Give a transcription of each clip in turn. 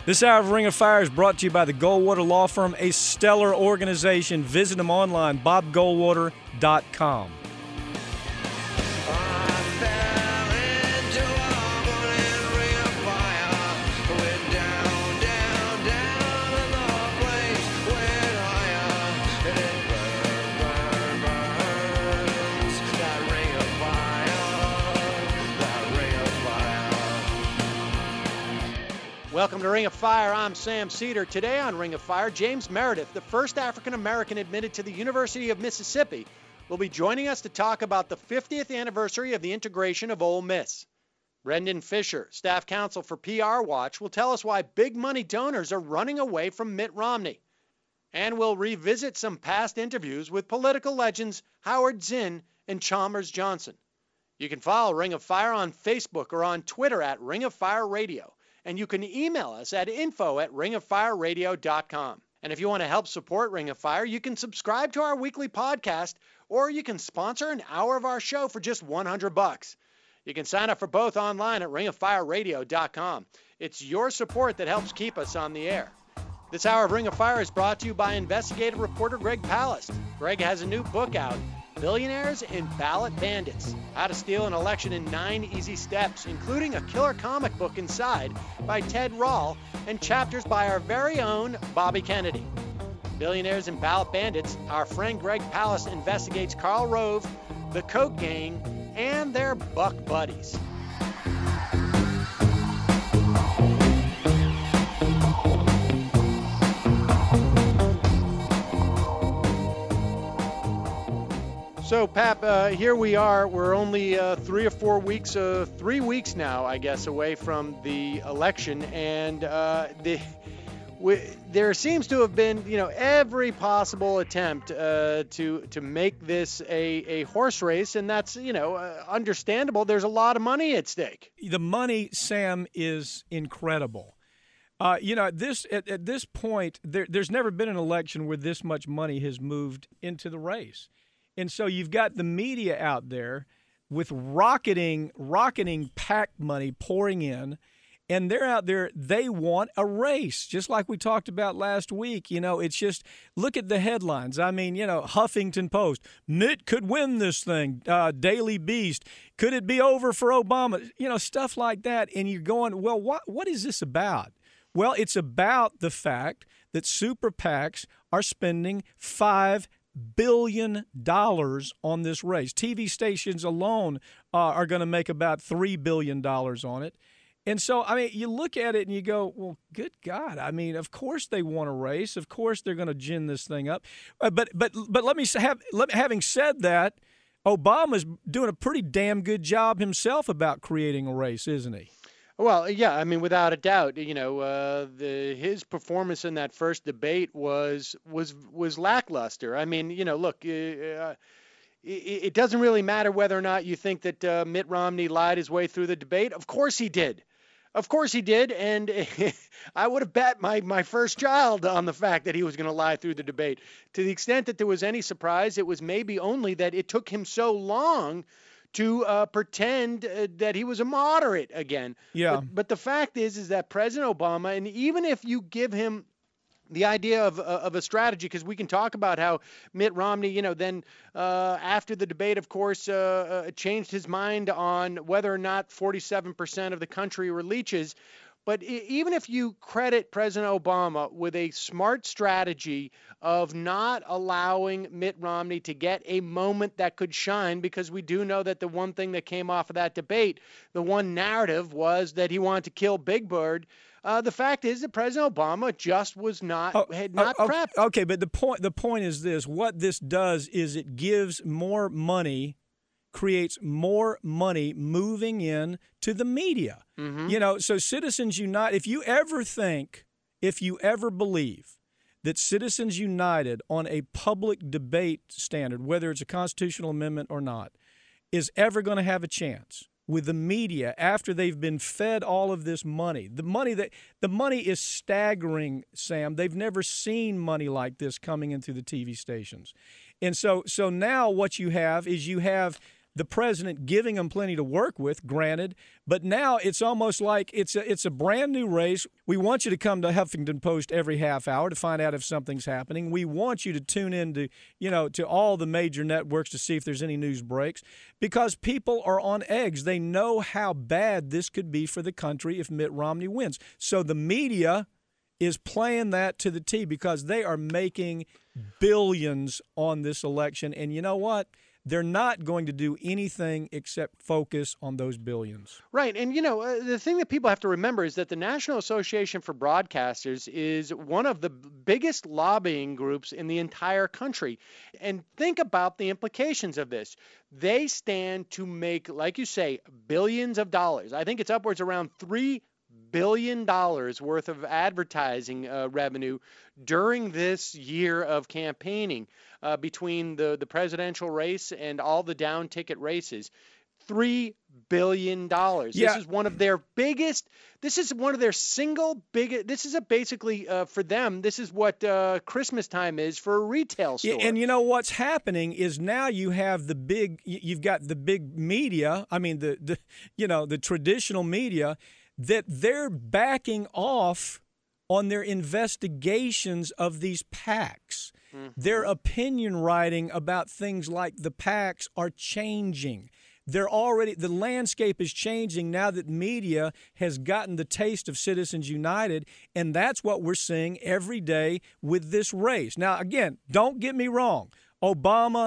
This hour of Ring of Fire is brought to you by the Goldwater Law Firm, a stellar organization. Visit them online, bobgoldwater.com. Welcome to Ring of Fire. I'm Sam Cedar. Today on Ring of Fire, James Meredith, the first African-American admitted to the University of Mississippi, will be joining us to talk about the 50th anniversary of the integration of Ole Miss. Brendan Fisher, staff counsel for PR Watch, will tell us why big money donors are running away from Mitt Romney. And we'll revisit some past interviews with political legends Howard Zinn and Chalmers Johnson. You can follow Ring of Fire on Facebook or on Twitter at Ring of Fire Radio. And you can email us at info@ringofireradio.com. And if you want to help support Ring of Fire, you can subscribe to our weekly podcast, or you can sponsor an hour of our show for just $100. You can sign up for both online at ringofireradio.com. It's your support that helps keep us on the air. This hour of Ring of Fire is brought to you by investigative reporter Greg Palast. Greg has a new book out, Billionaires and Ballot Bandits, How to Steal an Election in 9 Easy Steps, including a killer comic book inside by Ted Rall and chapters by our very own Bobby Kennedy. Billionaires and Ballot Bandits, our friend Greg Palast investigates Karl Rove, the Coke Gang, and their buck buddies. So, Pap, here we are. We're only 3 or 4 weeks, 3 weeks now, I guess, away from the election, and there seems to have been, every possible attempt to make this a horse race, and that's, understandable. There's a lot of money at stake. The money, Sam, is incredible. At this point, there's never been an election where this much money has moved into the race. And so you've got the media out there with rocketing PAC money pouring in, and they're out there, they want a race, just like we talked about last week. It's just, look at the headlines. I mean, Huffington Post, Mitt could win this thing, Daily Beast, could it be over for Obama? Stuff like that. And you're going, well, what is this about? Well, it's about the fact that super PACs are spending $5 billion on this race. TV stations alone are going to make about $3 billion on it. And so, you look at it and you go, well, good God. Of course they want a race. Of course they're going to gin this thing up. But let me having said that, Obama's doing a pretty damn good job himself about creating a race, isn't he? Well, yeah, without a doubt, his performance in that first debate was lackluster. Look, it doesn't really matter whether or not you think that Mitt Romney lied his way through the debate. Of course he did. And I would have bet my first child on the fact that he was going to lie through the debate. To the extent that there was any surprise, it was maybe only that it took him so long to pretend that he was a moderate again. Yeah. But the fact is that President Obama, and even if you give him the idea of a strategy, because we can talk about how Mitt Romney, then after the debate, of course, changed his mind on whether or not 47% of the country were leeches. But even if you credit President Obama with a smart strategy of not allowing Mitt Romney to get a moment that could shine, because we do know that the one thing that came off of that debate, the one narrative was that he wanted to kill Big Bird. The fact is that President Obama just had not prepped. Okay, but the point is this. What this does is it gives more money, creates more money moving in to the media. Mm-hmm. So Citizens United, if you ever believe that Citizens United on a public debate standard, whether it's a constitutional amendment or not, is ever going to have a chance with the media after they've been fed all of this money. The money is staggering, Sam. They've never seen money like this coming in through the TV stations. And so now what you have is the president giving them plenty to work with, granted, but now it's almost like it's a brand new race. We want you to come to Huffington Post every half hour to find out if something's happening. We want you to tune in to all the major networks to see if there's any news breaks, because people are on eggs. They know how bad this could be for the country if Mitt Romney wins. So the media is playing that to the T because they are making billions on this election. And you know what? They're not going to do anything except focus on those billions. Right. And, the thing that people have to remember is that the National Association for Broadcasters is one of the biggest lobbying groups in the entire country. And think about the implications of this. They stand to make, like you say, billions of dollars. I think it's upwards around $3 billion worth of advertising revenue during this year of campaigning between the presidential race and all the down ticket races. $3 billion. Yeah. This is one of their biggest. This is one of their single biggest. This is basically for them. This is what Christmas time is for a retail store. And you know what's happening is now you have you've got the big media. I mean the traditional media that they're backing off on their investigations of these PACs. Mm-hmm. Their opinion writing about things like the PACs are changing. The landscape is changing now that media has gotten the taste of Citizens United, and that's what we're seeing every day with this race. Now, again, don't get me wrong. Obama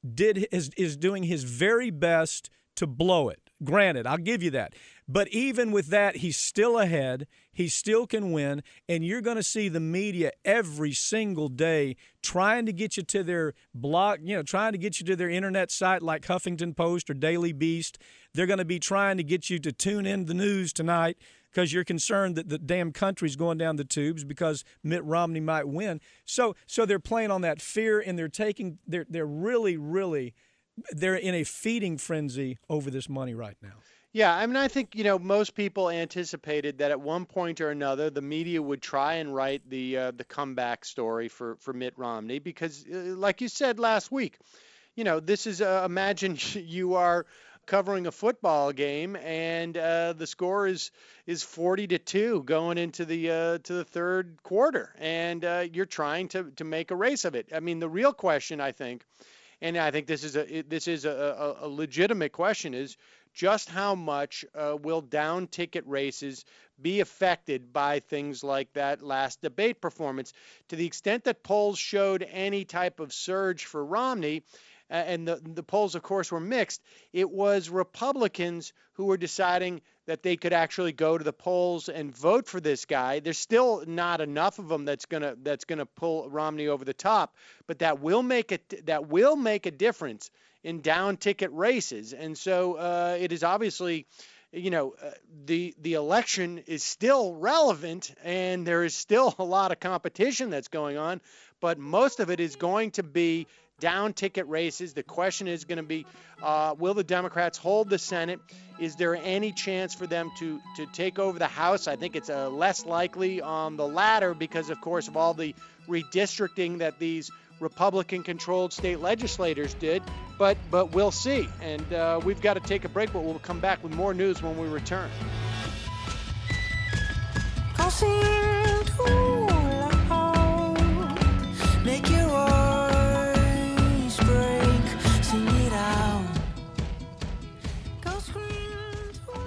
is doing his very best to blow it. Granted, I'll give you that. But even with that, he's still ahead. He still can win. And you're going to see the media every single day trying to get you to their blog, trying to get you to their internet site like Huffington Post or Daily Beast. They're going to be trying to get you to tune in the news tonight because you're concerned that the damn country's going down the tubes because Mitt Romney might win. So they're playing on that fear, and they're really they're in a feeding frenzy over this money right now. Yeah, I mean, I think, most people anticipated that at one point or another, the media would try and write the comeback story for Mitt Romney because, like you said last week, this is imagine you are covering a football game and the score is 40-2 going into the third quarter, and you're trying to make a race of it. I mean, the real question, I think, and I think this is a legitimate question, is just how much will down ticket races be affected by things like that last debate performance? To the extent that polls showed any type of surge for Romney, and the polls, of course, were mixed, it was Republicans who were deciding that they could actually go to the polls and vote for this guy. There's still not enough of them that's gonna pull Romney over the top, but that will make a difference in down ticket races. And so it is obviously, the election is still relevant, and there is still a lot of competition that's going on, but most of it is going to be down ticket races. The question is going to be, will the Democrats hold the Senate? Is there any chance for them to take over the House? I think it's less likely on the latter because, of course, of all the redistricting that these Republican-controlled state legislators did. But we'll see. And we've got to take a break, but we'll come back with more news when we return. Make your voice break, sing it out. Go scream to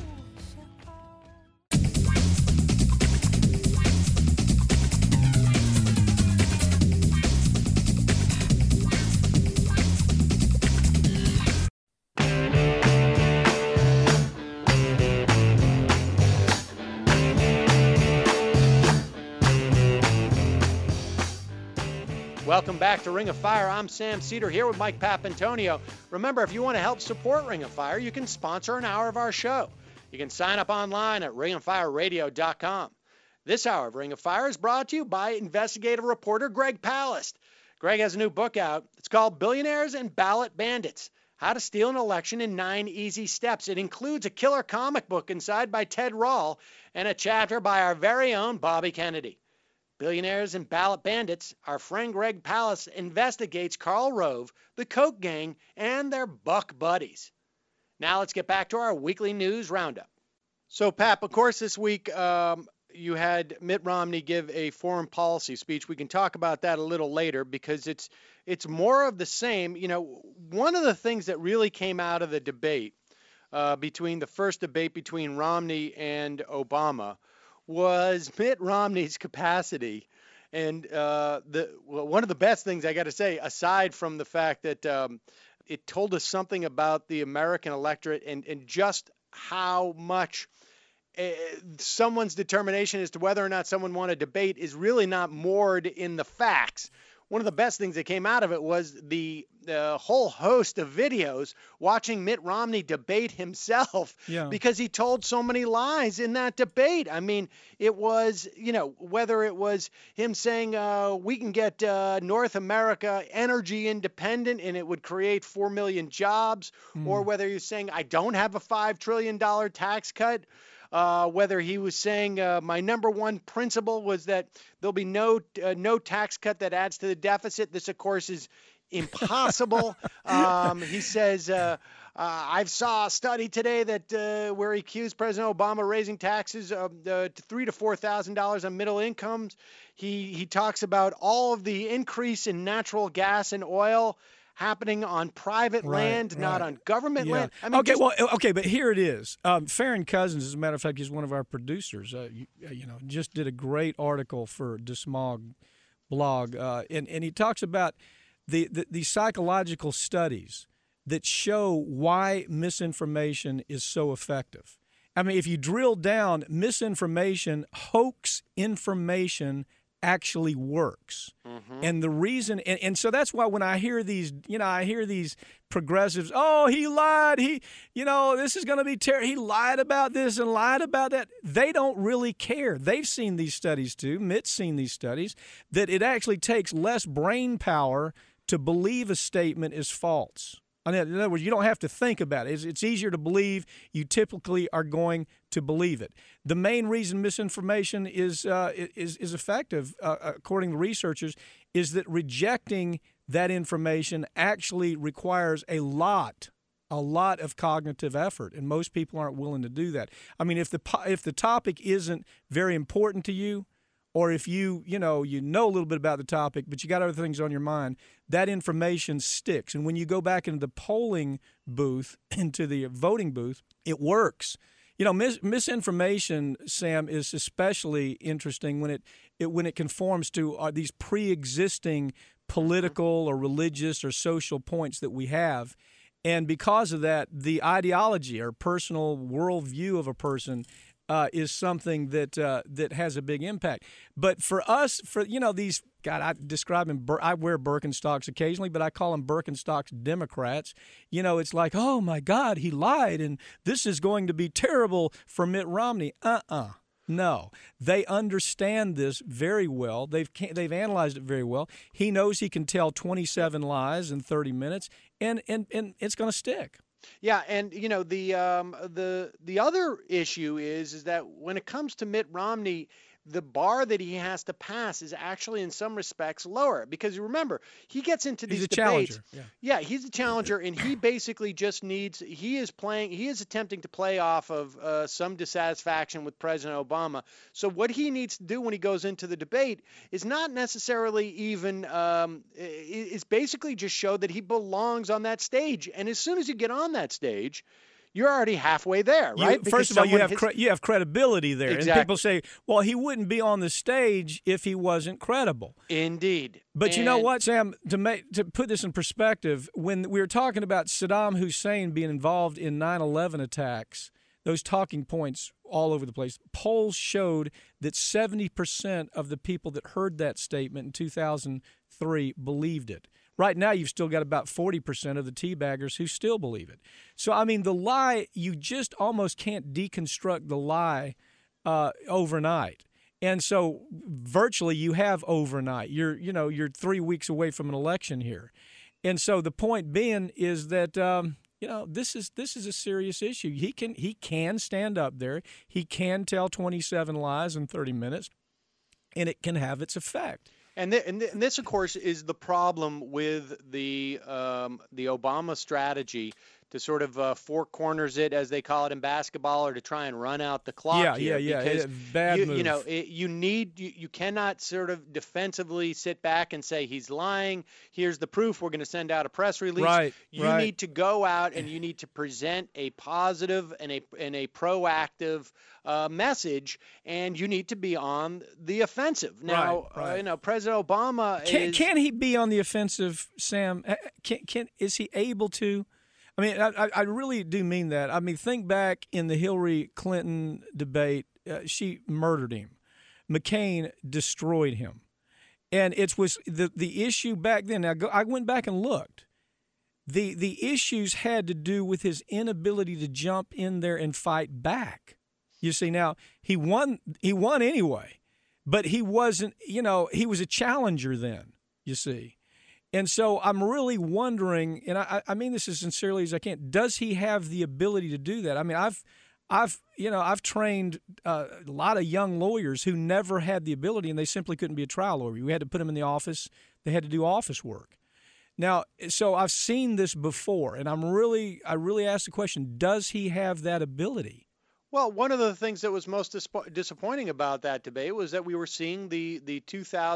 Welcome back to Ring of Fire. I'm Sam Cedar here with Mike Papantonio. Remember, if you want to help support Ring of Fire, you can sponsor an hour of our show. You can sign up online at ringofireradio.com. This hour of Ring of Fire is brought to you by investigative reporter Greg Palast. Greg has a new book out. It's called Billionaires and Ballot Bandits: How to Steal an Election in 9 Easy Steps. It includes a killer comic book inside by Ted Rall and a chapter by our very own Bobby Kennedy. Billionaires and Ballot Bandits, our friend Greg Palast investigates Karl Rove, the Koch gang, and their buck buddies. Now let's get back to our weekly news roundup. So, Pap, of course, this week you had Mitt Romney give a foreign policy speech. We can talk about that a little later because it's more of the same. You know, one of the things that really came out of the debate between the first debate between Romney and Obama was Mitt Romney's capacity. And one of the best things I got to say, aside from the fact that it told us something about the American electorate and just how much someone's determination as to whether or not someone won a debate is really not moored in the facts. One of the best things that came out of it was the whole host of videos watching Mitt Romney debate himself because he told so many lies in that debate. I mean, it was, whether it was him saying we can get North America energy independent and it would create 4 million jobs, or whether he was saying I don't have a $5 trillion tax cut. Whether he was saying my number one principle was that there'll be no tax cut that adds to the deficit. This, of course, is impossible. He says, I saw a study today that where he accused President Obama raising taxes to $3,000 to $4,000 on middle incomes. He talks about all of the increase in natural gas and oil happening on private land, not on government land. I mean, but here it is. Farron Cousins, as a matter of fact, is one of our producers. Just did a great article for DeSmog blog, and he talks about the psychological studies that show why misinformation is so effective. I mean, if you drill down, misinformation, hoax information actually works. And the reason, and so that's why when I hear these, I hear these progressives, oh, he lied, this is going to be terrible, he lied about this and lied about that. They don't really care. They've seen these studies too, Mitt's seen these studies, that it actually takes less brain power to believe a statement is false. In other words, you don't have to think about it. It's easier to believe. You typically are going to believe it. The main reason misinformation is effective, according to researchers, is that rejecting that information actually requires a lot of cognitive effort, and most people aren't willing to do that. I mean, if the topic isn't very important to you, or if you know a little bit about the topic, but you got other things on your mind, that information sticks. And when you go back into the polling booth, into the voting booth, it works. Misinformation, Sam, is especially interesting when it conforms to these pre-existing political or religious or social points that we have. And because of that, the ideology or personal worldview of a person is something that has a big impact. But for us, these, God, I describe them, I wear Birkenstocks occasionally, but I call them Birkenstocks Democrats. It's like, oh my God, he lied, and this is going to be terrible for Mitt Romney. No, they understand this very well. They've analyzed it very well. He knows he can tell 27 lies in 30 minutes, and it's going to stick. Yeah, and the other issue is that when it comes to Mitt Romney, the bar that he has to pass is actually in some respects lower, because remember, he gets into these debates. Yeah, he's a challenger, and he basically just he is attempting to play off of some dissatisfaction with President Obama. So what he needs to do when he goes into the debate is not necessarily even is basically just show that he belongs on that stage. And as soon as you get on that stage, you're already halfway there, right? First of all, you have credibility there. Exactly. And people say, well, he wouldn't be on the stage if he wasn't credible. Indeed. But you know what, Sam, to put this in perspective, when we were talking about Saddam Hussein being involved in 9/11 attacks, those talking points all over the place, polls showed that 70% of the people that heard that statement in 2003 believed it. Right now, you've still got about 40% of the teabaggers who still believe it. So, I mean, the lie, you just almost can't deconstruct the lie overnight. And so virtually you have overnight. You're 3 weeks away from an election here. And so the point being is that this is a serious issue. He can stand up there. He can tell 27 lies in 30 minutes. and it can have its effect. And this, of course, is the problem with the Obama strategy to sort of four corners it, as they call it in basketball, or to try and run out the clock. Yeah. Because bad move. You cannot sort of defensively sit back and say he's lying. Here's the proof. We're going to send out a press release. Right. You need to go out and you need to present a positive and a proactive message, and you need to be on the offensive. Now, President Obama can he be on the offensive, Sam? Is he able to? I mean, I really do mean that. I mean, think back in the Hillary Clinton debate. She murdered him. McCain destroyed him. And it was the issue back then. Now, I went back and looked. The issues had to do with his inability to jump in there and fight back. You see, now, he won anyway. But he wasn't, he was a challenger then, you see. And so I'm really wondering, and I mean this as sincerely as I can, does he have the ability to do that? I mean, I've trained a lot of young lawyers who never had the ability, and they simply couldn't be a trial lawyer. We had to put them in the office. They had to do office work. Now, so I've seen this before, and I really ask the question, does he have that ability? Well, one of the things that was most disappointing about that debate was that we were seeing the late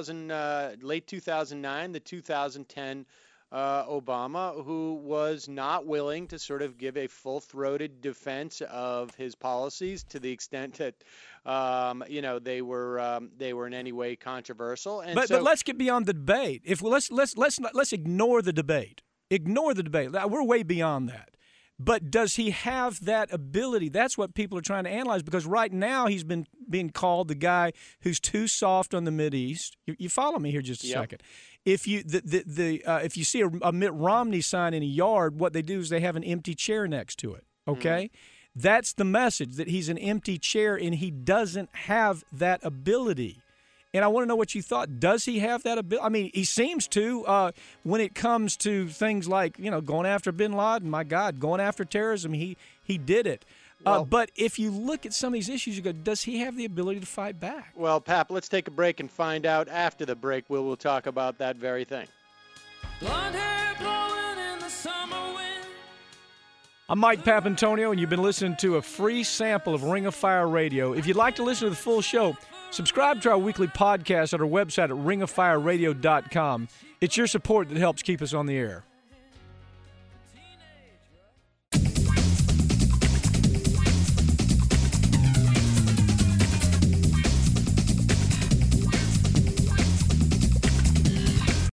2009, the 2010 Obama, who was not willing to sort of give a full-throated defense of his policies to the extent that they were in any way controversial. And but let's get beyond the debate. Let's ignore the debate. Ignore the debate. We're way beyond that. But does he have that ability? That's what people are trying to analyze, because right now he's been being called the guy who's too soft on the Mideast. You follow me here just a second. If you if you see a Mitt Romney sign in a yard, what they do is they have an empty chair next to it. Okay, that's the message, that he's an empty chair and he doesn't have that ability. And I want to know what you thought. Does he have that ability? I mean, he seems to when it comes to things like, going after bin Laden, my God, going after terrorism, he did it. But if you look at some of these issues, you go, does he have the ability to fight back? Well, Pap, let's take a break and find out. After the break, we'll talk about that very thing. Blonde hair blowing in the summer wind. I'm Mike Papantonio, and you've been listening to a free sample of Ring of Fire Radio. If you'd like to listen to the full show, subscribe to our weekly podcast at our website at ringoffireradio.com. It's your support that helps keep us on the air.